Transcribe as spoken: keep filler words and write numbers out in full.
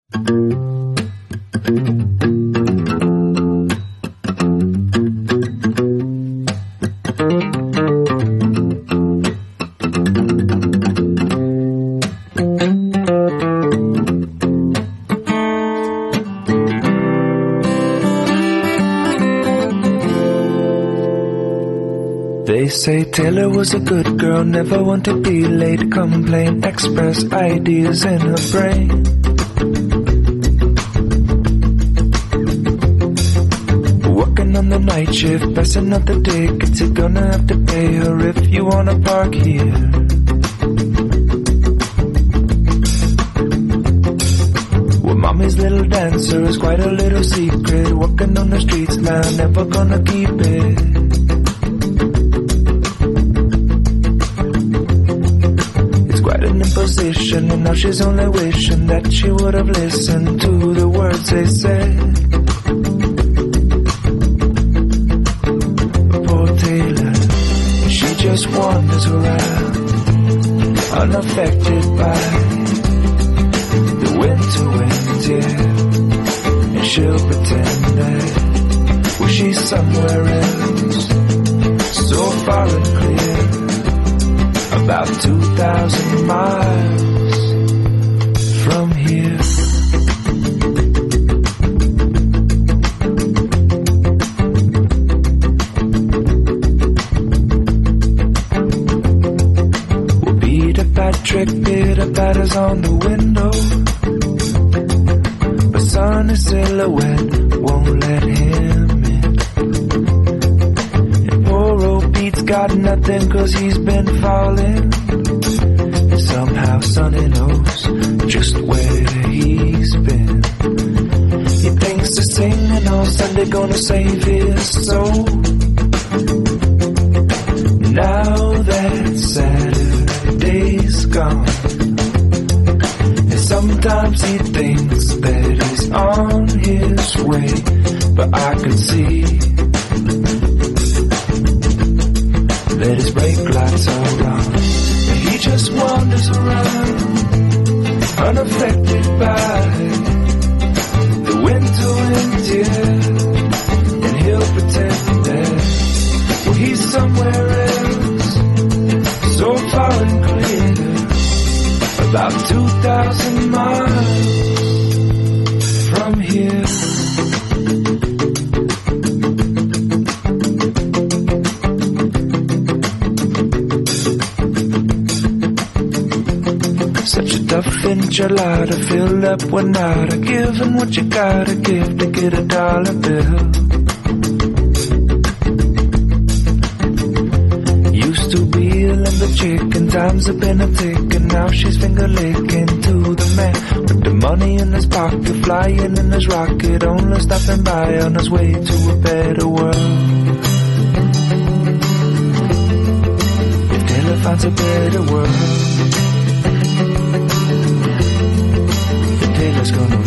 They say Taylor was a good girl, never want to be late, complain, express ideas in her brain. Working on the night shift, passing up the tickets, you're gonna have to pay her if you wanna park here. Well, mommy's little dancer is quite a little secret, walking on the streets now, never gonna keep it. Position, and now she's only wishing that she would have listened to the words they said. Poor Taylor, she just wanders around, unaffected by the winter winds, yeah. And she'll pretend that, well, she's somewhere else, so far and clear, about two thousand miles from here. Well, Peter Patrick, Peter Patter's on the window, but sunny silhouette won't let him in. And poor old Pete's got nothing 'cause he's been falling, and somehow Sonny knows just where he's been. He thinks the singing on Sunday gonna save his soul. Now that Saturday's gone, and sometimes he thinks that he's on his way, but I can see that his brake lights are on, and he just wanders around, unaffected by the winter winds, yeah. And he'll pretend that, well, he's somewhere else, so far and clear, about two thousand miles from here. Tough enchilada filled up with nada, giving what you gotta give to get a dollar bill. Used to be a lumber chicken, times have been a ticking, now she's finger licking to the man with the money in his pocket, flying in his rocket, only stopping by on his way to a better world. If Taylor finds a better world, Taylor's gonna